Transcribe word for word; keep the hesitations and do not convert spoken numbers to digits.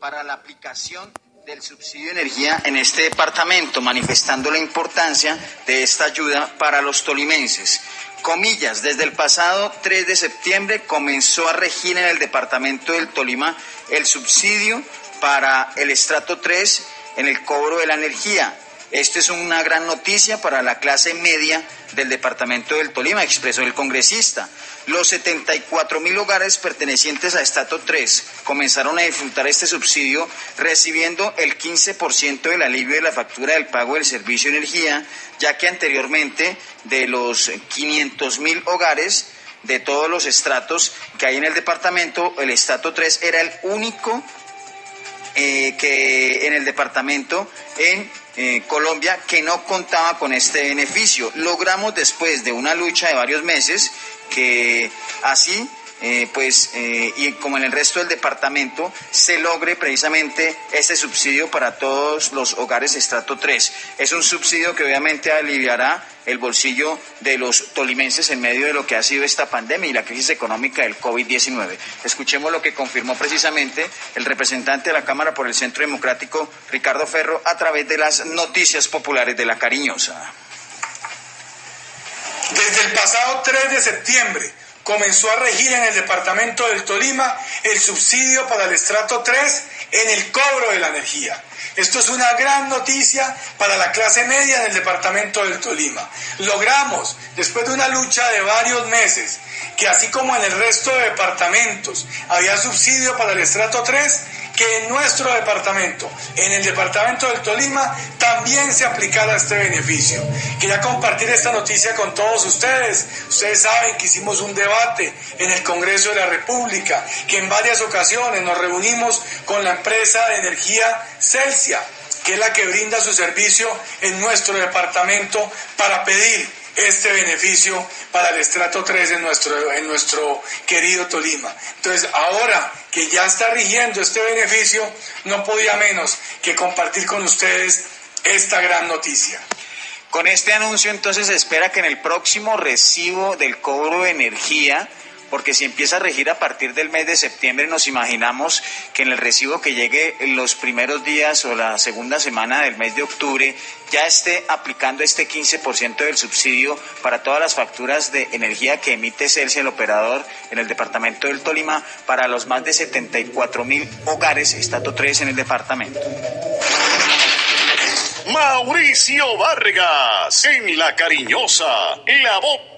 para la aplicación del subsidio de energía en este departamento, manifestando la importancia de esta ayuda para los tolimenses. Comillas, desde el pasado tres de septiembre comenzó a regir en el departamento del Tolima el subsidio para el estrato tres en el cobro de la energía. Esto es una gran noticia para la clase media del departamento del Tolima, expresó el congresista. Los setenta y cuatro mil hogares pertenecientes a estrato tres comenzaron a disfrutar este subsidio recibiendo el quince por ciento del alivio de la factura del pago del servicio de energía, ya que anteriormente de los quinientos mil hogares de todos los estratos que hay en el departamento, el estrato tres era el único eh, que en el departamento en Eh, Colombia que no contaba con este beneficio. Logramos después de una lucha de varios meses que así eh, pues eh, y como en el resto del departamento se logre precisamente este subsidio para todos los hogares estrato tres. Es un subsidio que obviamente aliviará el bolsillo de los tolimenses en medio de lo que ha sido esta pandemia y la crisis económica del COVID diecinueve. Escuchemos lo que confirmó precisamente el representante de la Cámara por el Centro Democrático, Ricardo Ferro, a través de las noticias populares de La Cariñosa. Desde el pasado tres de septiembre comenzó a regir en el departamento del Tolima el subsidio para el estrato tres en el cobro de la energía. Esto es una gran noticia para la clase media del departamento del Tolima. Logramos, después de una lucha de varios meses, que así como en el resto de departamentos había subsidio para el estrato tres, que en nuestro departamento, en el departamento del Tolima, también se aplicara este beneficio. Quería compartir esta noticia con todos ustedes. Ustedes saben que hicimos un debate en el Congreso de la República, que en varias ocasiones nos reunimos con la empresa de energía Celsia, que es la que brinda su servicio en nuestro departamento, para pedir este beneficio para el estrato tres en nuestro, en nuestro querido Tolima. Entonces, ahora que ya está rigiendo este beneficio, no podía menos que compartir con ustedes esta gran noticia. Con este anuncio, entonces, se espera que en el próximo recibo del cobro de energía, porque si empieza a regir a partir del mes de septiembre, nos imaginamos que en el recibo que llegue en los primeros días o la segunda semana del mes de octubre ya esté aplicando este quince por ciento del subsidio para todas las facturas de energía que emite Celsia, el operador en el departamento del Tolima, para los más de setenta y cuatro mil hogares estrato tres en el departamento. Mauricio Vargas, en La Cariñosa, la voz